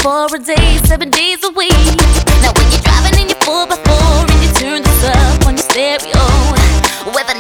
for a day, 7 days a week. Now when you're driving in your 4x4 and you turn this up on your stereo, with a